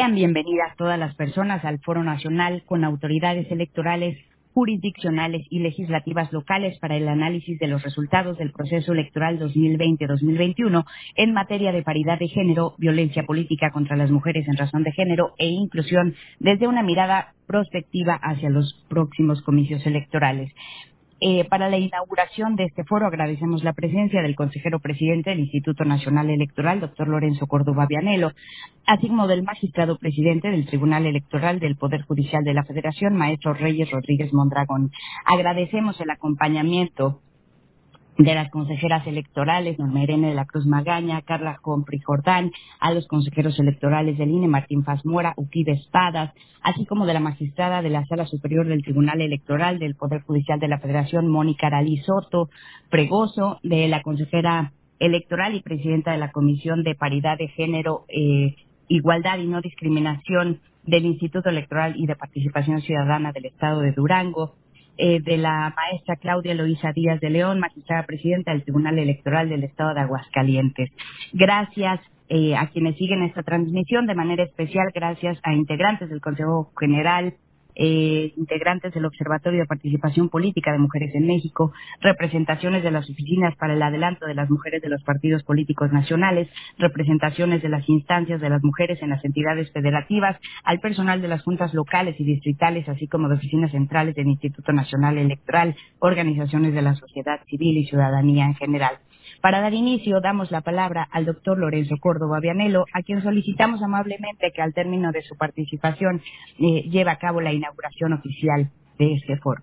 Sean bienvenidas todas las personas al Foro Nacional con autoridades electorales, jurisdiccionales y legislativas locales para el análisis de los resultados del proceso electoral 2020-2021 en materia de paridad de género, violencia política contra las mujeres en razón de género e inclusión desde una mirada prospectiva hacia los próximos comicios electorales. Para la inauguración de este foro agradecemos la presencia del consejero presidente del Instituto Nacional Electoral, doctor Lorenzo Córdoba Vianello, así como del magistrado presidente del Tribunal Electoral del Poder Judicial de la Federación, maestro Reyes Rodríguez Mondragón. Agradecemos el acompañamiento de las consejeras electorales, Norma Irene de la Cruz Magaña, Carla Compri Jordán, a los consejeros electorales del INE, Martín Faz Mora, Uquide Espadas, así como de la magistrada de la Sala Superior del Tribunal Electoral del Poder Judicial de la Federación, Mónica Aralí Soto Fregoso, de la consejera electoral y presidenta de la Comisión de Paridad de Género, Igualdad y No Discriminación del Instituto Electoral y de Participación Ciudadana del Estado de Durango, de la maestra Claudia Eloísa Díaz de León, magistrada presidenta del Tribunal Electoral del Estado de Aguascalientes. Gracias a quienes siguen esta transmisión, de manera especial gracias a integrantes del Consejo General, integrantes del Observatorio de Participación Política de Mujeres en México, representaciones de las oficinas para el adelanto de las mujeres de los partidos políticos nacionales, representaciones de las instancias de las mujeres en las entidades federativas, al personal de las juntas locales y distritales, así como de oficinas centrales del Instituto Nacional Electoral, organizaciones de la sociedad civil y ciudadanía en general. Para dar inicio, damos la palabra al doctor Lorenzo Córdoba Vianello, a quien solicitamos amablemente que al término de su participación lleve a cabo la inauguración oficial de este foro.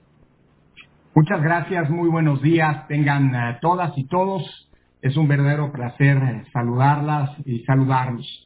Muchas gracias, muy buenos días, tengan todas y todos. Es un verdadero placer saludarlas y saludarlos.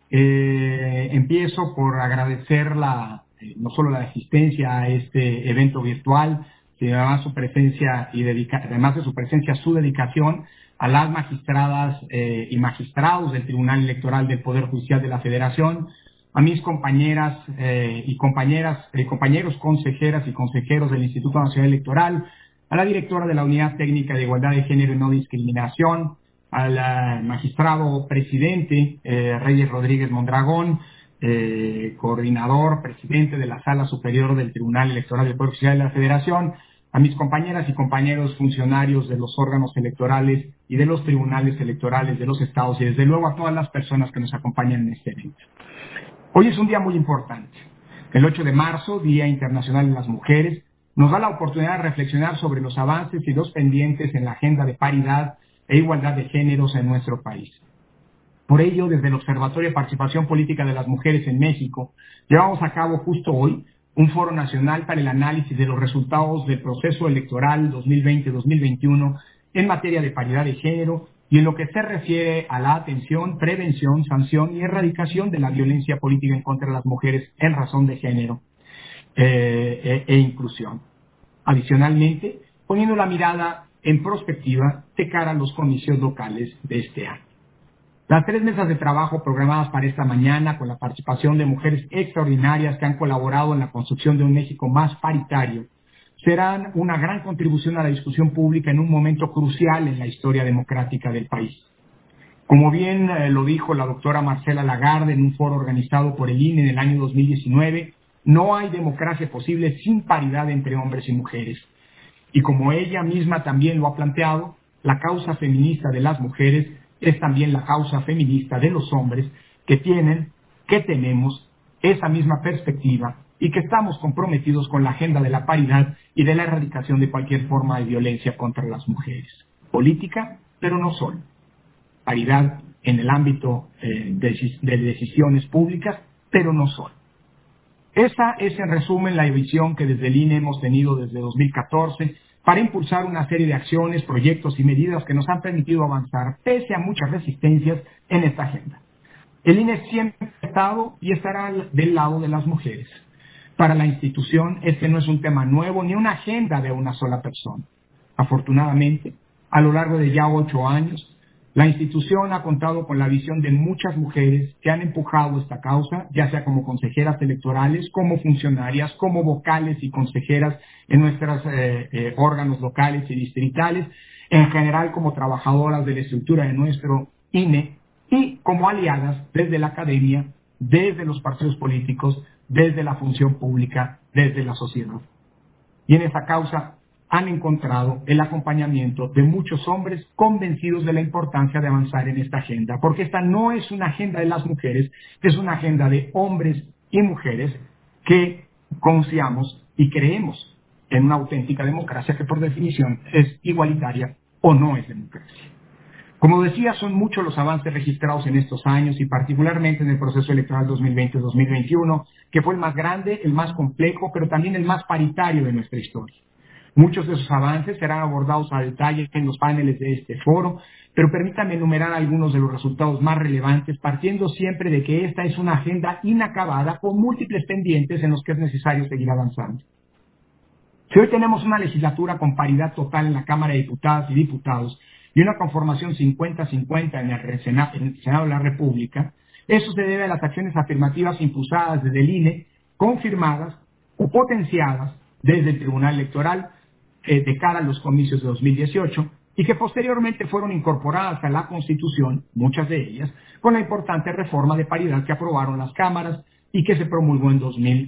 Empiezo por agradecer no solo la asistencia a este evento virtual, sino además su presencia además de su presencia, su dedicación a las magistradas y magistrados del Tribunal Electoral del Poder Judicial de la Federación, a mis compañeras y compañeros consejeras y consejeros del Instituto Nacional Electoral, a la directora de la Unidad Técnica de Igualdad de Género y No Discriminación, al magistrado presidente Reyes Rodríguez Mondragón, coordinador, presidente de la Sala Superior del Tribunal Electoral del Poder Judicial de la Federación, a mis compañeras y compañeros funcionarios de los órganos electorales y de los tribunales electorales de los estados y desde luego a todas las personas que nos acompañan en este evento. Hoy es un día muy importante. El 8 de marzo, Día Internacional de las Mujeres, nos da la oportunidad de reflexionar sobre los avances y los pendientes en la agenda de paridad e igualdad de géneros en nuestro país. Por ello, desde el Observatorio de Participación Política de las Mujeres en México, llevamos a cabo justo hoy un foro nacional para el análisis de los resultados del proceso electoral 2020-2021 en materia de paridad de género y en lo que se refiere a la atención, prevención, sanción y erradicación de la violencia política en contra de las mujeres en razón de género e inclusión. Adicionalmente, poniendo la mirada en prospectiva de cara a los comicios locales de este año. Las 3 mesas de trabajo programadas para esta mañana, con la participación de mujeres extraordinarias que han colaborado en la construcción de un México más paritario, serán una gran contribución a la discusión pública en un momento crucial en la historia democrática del país. Como bien lo dijo la doctora Marcela Lagarde en un foro organizado por el INE en el año 2019, no hay democracia posible sin paridad entre hombres y mujeres. Y como ella misma también lo ha planteado, la causa feminista de las mujeres es también la causa feminista de los hombres que tenemos esa misma perspectiva y que estamos comprometidos con la agenda de la paridad y de la erradicación de cualquier forma de violencia contra las mujeres. Política, pero no solo. Paridad en el ámbito de decisiones públicas, pero no solo. Esa es en resumen la visión que desde el INE hemos tenido desde 2014 para impulsar una serie de acciones, proyectos y medidas que nos han permitido avanzar pese a muchas resistencias en esta agenda. El INE siempre ha estado y estará del lado de las mujeres. Para la institución, este no es un tema nuevo ni una agenda de una sola persona. Afortunadamente, a lo largo de ya 8 años, la institución ha contado con la visión de muchas mujeres que han empujado esta causa, ya sea como consejeras electorales, como funcionarias, como vocales y consejeras en nuestros órganos locales y distritales, en general como trabajadoras de la estructura de nuestro INE y como aliadas desde la academia desde los partidos políticos, desde la función pública, desde la sociedad. Y en esa causa han encontrado el acompañamiento de muchos hombres convencidos de la importancia de avanzar en esta agenda, porque esta no es una agenda de las mujeres, es una agenda de hombres y mujeres que confiamos y creemos en una auténtica democracia que por definición es igualitaria o no es democracia. Como decía, son muchos los avances registrados en estos años y particularmente en el proceso electoral 2020-2021, que fue el más grande, el más complejo, pero también el más paritario de nuestra historia. Muchos de esos avances serán abordados a detalle en los paneles de este foro, pero permítanme enumerar algunos de los resultados más relevantes, partiendo siempre de que esta es una agenda inacabada con múltiples pendientes en los que es necesario seguir avanzando. Si hoy tenemos una legislatura con paridad total en la Cámara de Diputadas y Diputados y una conformación 50-50 en el Senado de la República, eso se debe a las acciones afirmativas impulsadas desde el INE, confirmadas o potenciadas desde el Tribunal Electoral de cara a los comicios de 2018 y que posteriormente fueron incorporadas a la Constitución, muchas de ellas, con la importante reforma de paridad que aprobaron las cámaras y que se promulgó en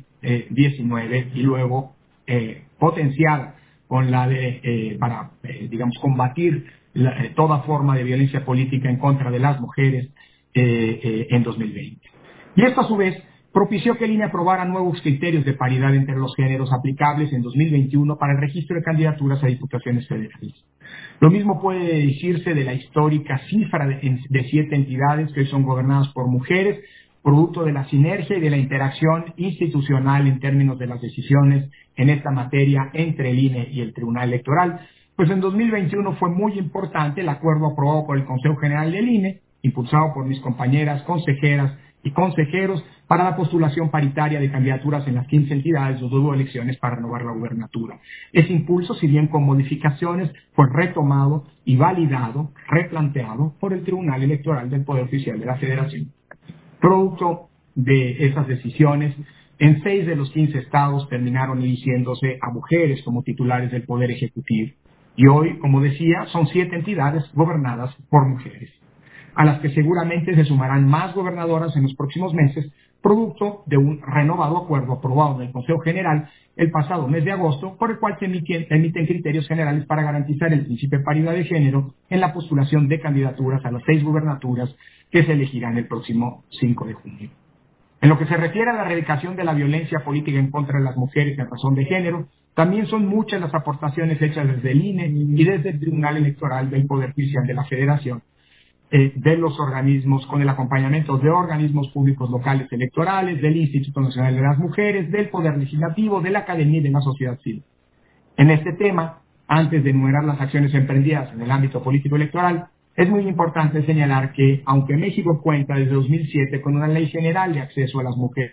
2019 y luego potenciada con la de, digamos, combatir toda forma de violencia política en contra de las mujeres en 2020. Y esto a su vez propició que el INE aprobara nuevos criterios de paridad entre los géneros aplicables en 2021 para el registro de candidaturas a diputaciones federales. Lo mismo puede decirse de la histórica cifra de 7 entidades que hoy son gobernadas por mujeres, producto de la sinergia y de la interacción institucional en términos de las decisiones en esta materia entre el INE y el Tribunal Electoral. Pues en 2021 fue muy importante el acuerdo aprobado por el Consejo General del INE, impulsado por mis compañeras consejeras y consejeros, para la postulación paritaria de candidaturas en las 15 entidades donde hubo elecciones para renovar la gubernatura. Ese impulso, si bien con modificaciones, fue retomado y validado, replanteado por el Tribunal Electoral del Poder Oficial de la Federación. Producto de esas decisiones, en 6 de los 15 estados terminaron eligiéndose a mujeres como titulares del Poder Ejecutivo. Y hoy, como decía, son 7 entidades gobernadas por mujeres, a las que seguramente se sumarán más gobernadoras en los próximos meses, producto de un renovado acuerdo aprobado en el Consejo General el pasado mes de agosto, por el cual se emiten criterios generales para garantizar el principio de paridad de género en la postulación de candidaturas a las 6 gubernaturas que se elegirán el próximo 5 de junio. En lo que se refiere a la erradicación de la violencia política en contra de las mujeres en razón de género, también son muchas las aportaciones hechas desde el INE y desde el Tribunal Electoral del Poder Judicial de la Federación, de los organismos, con el acompañamiento de organismos públicos locales electorales, del Instituto Nacional de las Mujeres, del Poder Legislativo, de la Academia y de la sociedad civil. En este tema, antes de enumerar las acciones emprendidas en el ámbito político electoral, es muy importante señalar que, aunque México cuenta desde 2007 con una ley general de acceso a las mujeres,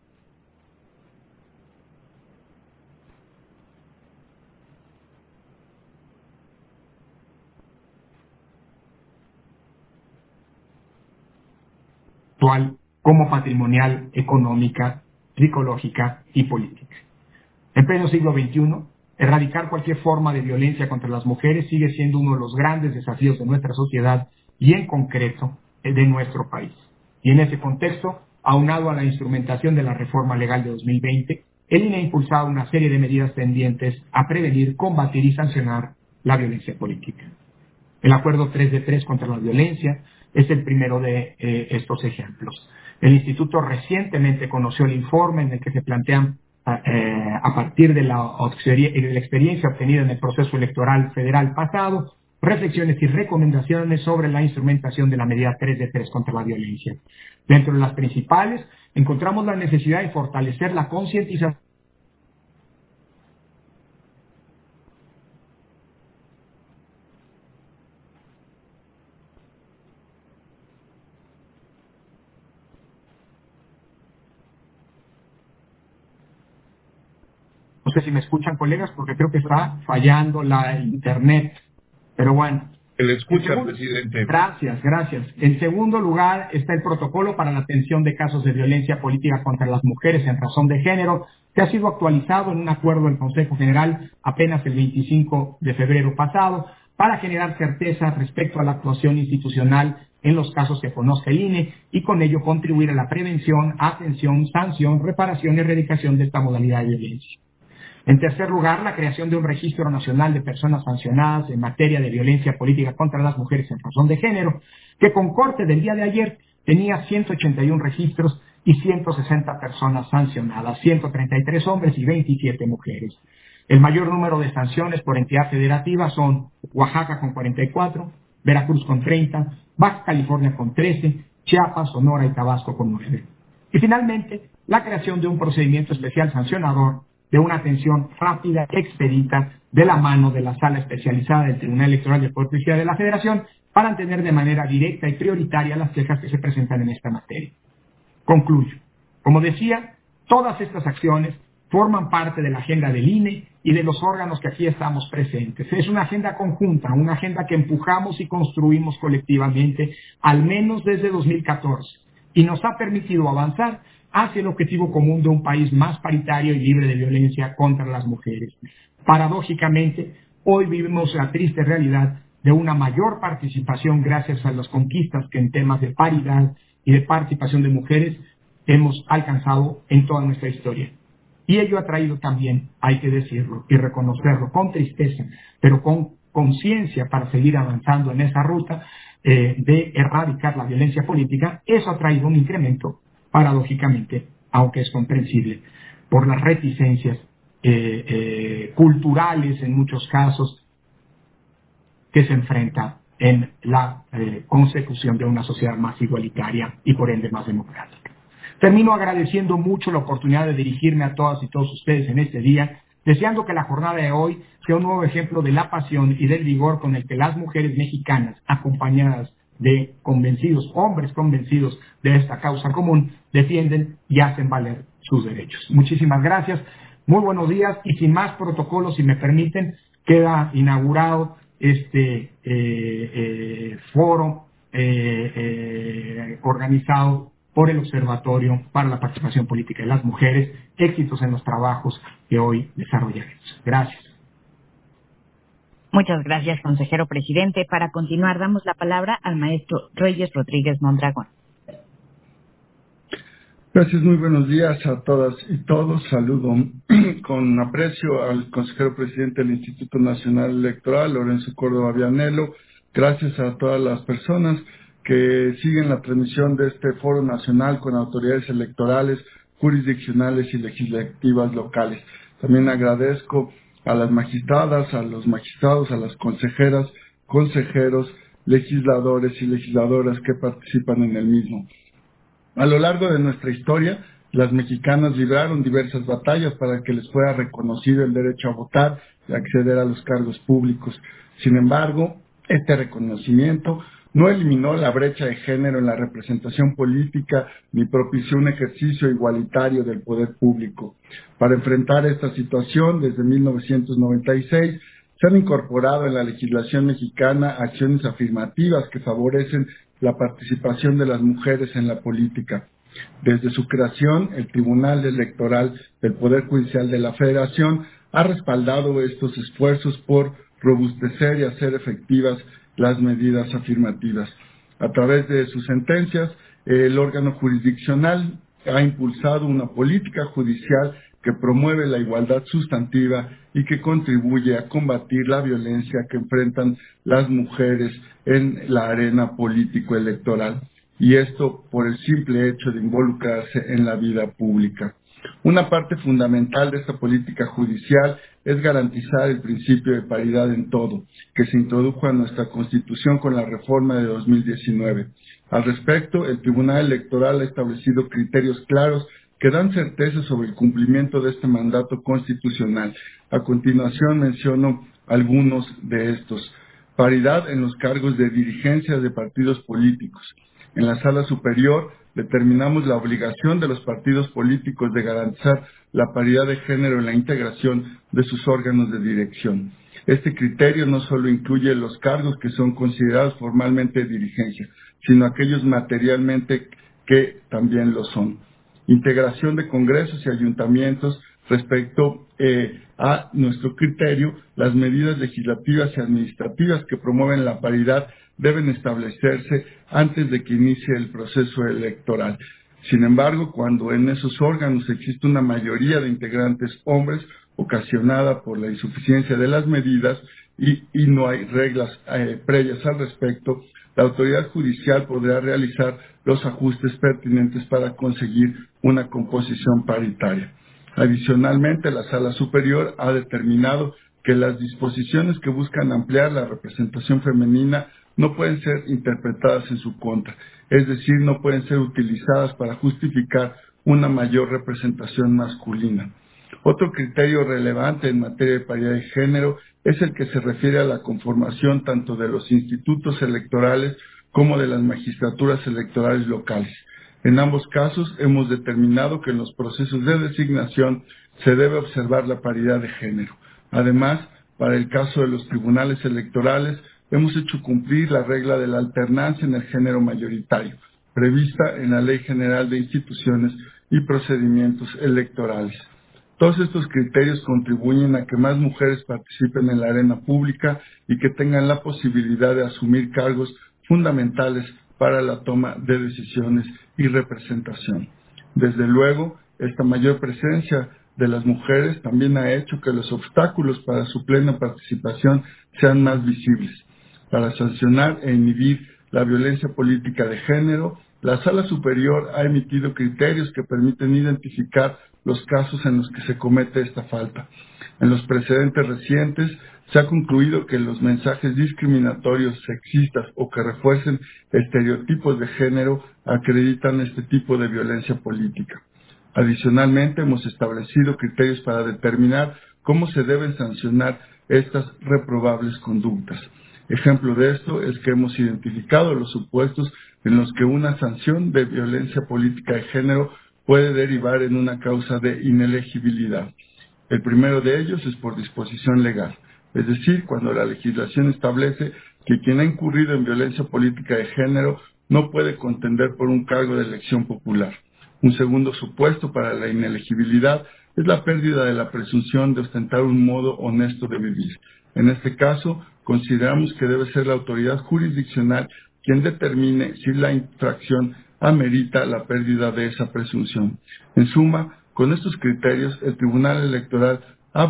como patrimonial, económica, psicológica y política. En pleno siglo XXI, erradicar cualquier forma de violencia contra las mujeres sigue siendo uno de los grandes desafíos de nuestra sociedad y en concreto de nuestro país. Y en ese contexto, aunado a la instrumentación de la reforma legal de 2020, el INE ha impulsado una serie de medidas tendientes a prevenir, combatir y sancionar la violencia política. El Acuerdo 3 de 3 contra la violencia es el primero de estos ejemplos. El Instituto recientemente conoció el informe en el que se plantean, a partir de la experiencia obtenida en el proceso electoral federal pasado, reflexiones y recomendaciones sobre la instrumentación de la medida 3 de 3 contra la violencia. Dentro de las principales, encontramos la necesidad de fortalecer la concientización. No sé si me escuchan, colegas, porque creo que está fallando la internet. Pero bueno. Se le escucha, presidente. Gracias. En segundo lugar está el protocolo para la atención de casos de violencia política contra las mujeres en razón de género, que ha sido actualizado en un acuerdo del Consejo General apenas el 25 de febrero pasado, para generar certeza respecto a la actuación institucional en los casos que conozca el INE y con ello contribuir a la prevención, atención, sanción, reparación y erradicación de esta modalidad de violencia. En tercer lugar, la creación de un registro nacional de personas sancionadas en materia de violencia política contra las mujeres en razón de género, que con corte del día de ayer tenía 181 registros y 160 personas sancionadas, 133 hombres y 27 mujeres. El mayor número de sanciones por entidad federativa son Oaxaca con 44, Veracruz con 30, Baja California con 13, Chiapas, Sonora y Tabasco con 9. Y finalmente, la creación de un procedimiento especial sancionador de una atención rápida, expedita, de la mano de la Sala Especializada del Tribunal Electoral de Poder Judicial de la Federación para atender de manera directa y prioritaria las quejas que se presentan en esta materia. Concluyo. Como decía, todas estas acciones forman parte de la agenda del INE y de los órganos que aquí estamos presentes. Es una agenda conjunta, una agenda que empujamos y construimos colectivamente, al menos desde 2014, y nos ha permitido avanzar hacia el objetivo común de un país más paritario y libre de violencia contra las mujeres. Paradójicamente, hoy vivimos la triste realidad de una mayor participación gracias a las conquistas que en temas de paridad y de participación de mujeres hemos alcanzado en toda nuestra historia. Y ello ha traído también, hay que decirlo y reconocerlo con tristeza, pero con conciencia para seguir avanzando en esa ruta de erradicar la violencia política. Eso ha traído un incremento, paradójicamente, aunque es comprensible, por las reticencias culturales en muchos casos que se enfrenta en la consecución de una sociedad más igualitaria y por ende más democrática. Termino agradeciendo mucho la oportunidad de dirigirme a todas y todos ustedes en este día, deseando que la jornada de hoy sea un nuevo ejemplo de la pasión y del vigor con el que las mujeres mexicanas, acompañadas de convencidos, hombres convencidos de esta causa común, defienden y hacen valer sus derechos. Muchísimas gracias, muy buenos días, y sin más protocolos, si me permiten, queda inaugurado este foro organizado por el Observatorio para la Participación Política de las Mujeres. Éxitos en los trabajos que hoy desarrollaremos. Gracias. Muchas gracias, consejero presidente. Para continuar, damos la palabra al maestro Reyes Rodríguez Mondragón. Gracias, muy buenos días a todas y todos. Saludo con aprecio al consejero presidente del Instituto Nacional Electoral, Lorenzo Córdoba Vianello. Gracias a todas las personas que siguen la transmisión de este foro nacional con autoridades electorales, jurisdiccionales y legislativas locales. También agradezco a las magistradas, a los magistrados, a las consejeras, consejeros, legisladores y legisladoras que participan en el mismo. A lo largo de nuestra historia, las mexicanas libraron diversas batallas para que les fuera reconocido el derecho a votar y acceder a los cargos públicos. Sin embargo, este reconocimiento no eliminó la brecha de género en la representación política ni propició un ejercicio igualitario del poder público. Para enfrentar esta situación, desde 1996, se han incorporado en la legislación mexicana acciones afirmativas que favorecen la participación de las mujeres en la política. Desde su creación, el Tribunal Electoral del Poder Judicial de la Federación ha respaldado estos esfuerzos por robustecer y hacer efectivas las medidas afirmativas. A través de sus sentencias, el órgano jurisdiccional ha impulsado una política judicial que promueve la igualdad sustantiva y que contribuye a combatir la violencia que enfrentan las mujeres en la arena político-electoral, y esto por el simple hecho de involucrarse en la vida pública. Una parte fundamental de esta política judicial es garantizar el principio de paridad en todo, que se introdujo en nuestra Constitución con la reforma de 2019. Al respecto, el Tribunal Electoral ha establecido criterios claros que dan certeza sobre el cumplimiento de este mandato constitucional. A continuación menciono algunos de estos. Paridad en los cargos de dirigencia de partidos políticos. En la Sala Superior determinamos la obligación de los partidos políticos de garantizar la paridad de género en la integración de sus órganos de dirección. Este criterio no solo incluye los cargos que son considerados formalmente de dirigencia, sino aquellos materialmente que también lo son. Integración de congresos y ayuntamientos. Respecto a nuestro criterio, las medidas legislativas y administrativas que promueven la paridad deben establecerse antes de que inicie el proceso electoral. Sin embargo, cuando en esos órganos existe una mayoría de integrantes hombres, ocasionada por la insuficiencia de las medidas y no hay reglas previas al respecto, la autoridad judicial podrá realizar los ajustes pertinentes para conseguir una composición paritaria. Adicionalmente, la Sala Superior ha determinado que las disposiciones que buscan ampliar la representación femenina no pueden ser interpretadas en su contra, es decir, no pueden ser utilizadas para justificar una mayor representación masculina. Otro criterio relevante en materia de paridad de género es el que se refiere a la conformación tanto de los institutos electorales como de las magistraturas electorales locales. En ambos casos hemos determinado que en los procesos de designación se debe observar la paridad de género. Además, para el caso de los tribunales electorales, hemos hecho cumplir la regla de la alternancia en el género mayoritario, prevista en la Ley General de Instituciones y Procedimientos Electorales. Todos estos criterios contribuyen a que más mujeres participen en la arena pública y que tengan la posibilidad de asumir cargos fundamentales para la toma de decisiones y representación. Desde luego, esta mayor presencia de las mujeres también ha hecho que los obstáculos para su plena participación sean más visibles. Para sancionar e inhibir la violencia política de género, la Sala Superior ha emitido criterios que permiten identificar los casos en los que se comete esta falta. En los precedentes recientes se ha concluido que los mensajes discriminatorios, sexistas o que refuercen estereotipos de género acreditan este tipo de violencia política. Adicionalmente, hemos establecido criterios para determinar cómo se deben sancionar estas reprobables conductas. Ejemplo de esto es que hemos identificado los supuestos en los que una sanción de violencia política de género puede derivar en una causa de inelegibilidad. El primero de ellos es por disposición legal, es decir, cuando la legislación establece que quien ha incurrido en violencia política de género no puede contender por un cargo de elección popular. Un segundo supuesto para la inelegibilidad es la pérdida de la presunción de ostentar un modo honesto de vivir. En este caso, consideramos que debe ser la autoridad jurisdiccional quien determine si la infracción amerita la pérdida de esa presunción. En suma, con estos criterios, el Tribunal Electoral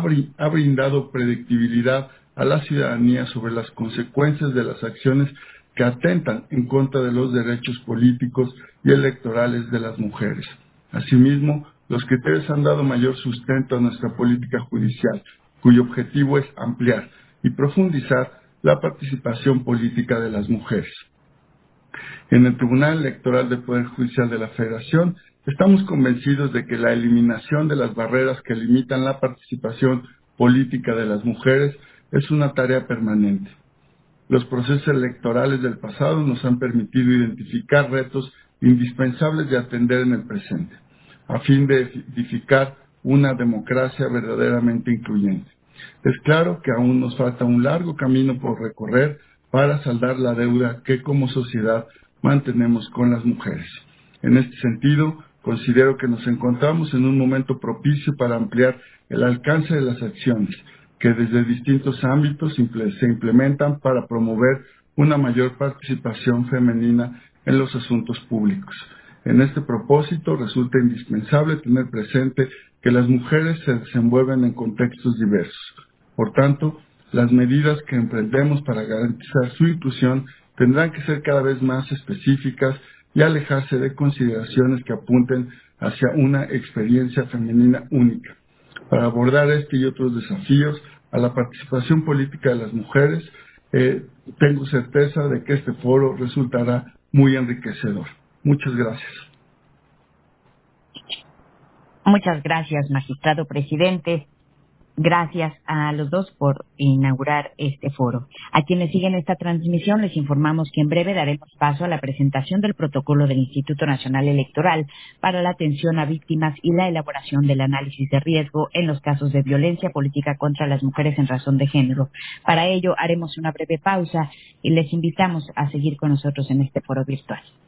ha brindado predictibilidad a la ciudadanía sobre las consecuencias de las acciones que atentan en contra de los derechos políticos y electorales de las mujeres. Asimismo, los criterios han dado mayor sustento a nuestra política judicial, cuyo objetivo es ampliar y profundizar la participación política de las mujeres. En el Tribunal Electoral del Poder Judicial de la Federación, estamos convencidos de que la eliminación de las barreras que limitan la participación política de las mujeres es una tarea permanente. Los procesos electorales del pasado nos han permitido identificar retos indispensables de atender en el presente, a fin de edificar una democracia verdaderamente incluyente. Es claro que aún nos falta un largo camino por recorrer para saldar la deuda que como sociedad mantenemos con las mujeres. En este sentido, considero que nos encontramos en un momento propicio para ampliar el alcance de las acciones que desde distintos ámbitos se implementan para promover una mayor participación femenina en los asuntos públicos. En este propósito resulta indispensable tener presente que las mujeres se desenvuelven en contextos diversos. Por tanto, las medidas que emprendemos para garantizar su inclusión tendrán que ser cada vez más específicas y alejarse de consideraciones que apunten hacia una experiencia femenina única. Para abordar este y otros desafíos a la participación política de las mujeres, tengo certeza de que este foro resultará muy enriquecedor. Muchas gracias. Muchas gracias, magistrado presidente. Gracias a los dos por inaugurar este foro. A quienes siguen esta transmisión les informamos que en breve daremos paso a la presentación del protocolo del Instituto Nacional Electoral para la atención a víctimas y la elaboración del análisis de riesgo en los casos de violencia política contra las mujeres en razón de género. Para ello haremos una breve pausa y les invitamos a seguir con nosotros en este foro virtual.